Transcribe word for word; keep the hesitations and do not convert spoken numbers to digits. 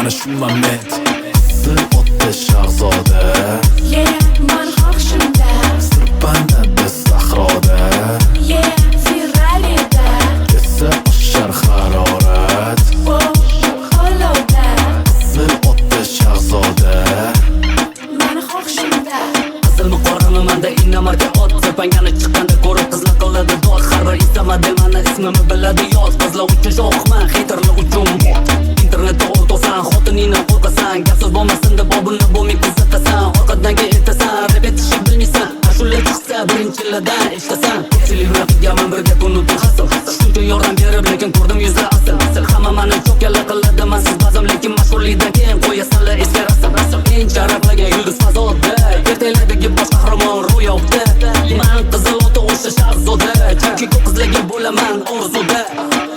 mana shu moment. Qizil otda shahzoda, Yeah, man xohishimda. sirpanadi sahroda, Yeah, Ferrari'da. esa oshar harorat. Oh, olovda. Qizil otda shahzoda, Man xohishimda. Qizilmi qorami manda innamarga ot. Sirpangani chiqqanda ko'rib qizlar qiladi dod. Har bir istamadi mani ismimni biladi yod. Qizlar uchun shohman, haterlar uchun bot. Internetda o'ltosan, xotiningni qo'rqasan. Gap so'z bo'lmasin deb obuna bo'lmay kuzatasan. Orqadan ertasan, repetition bilmaysan. Ashula chiqsa birinchilardan eshitasan. Ko'pchilik raqigaman birga kunutib hasil. Shuncha yordam berib lekin ko'rdim yuzda asl. Asl hamma mani cho'kala qiladi mansiz bazm, lekin mashhurlikdan keyin qo'yasanlar esga rasm. Eng sharaflagan yulduz fazoda, ertaklardagi bosh qahramon ro'yobda. Man qizil ota o'sha shahzoda, chunki ko'p qizlarga bo'laman orzuda.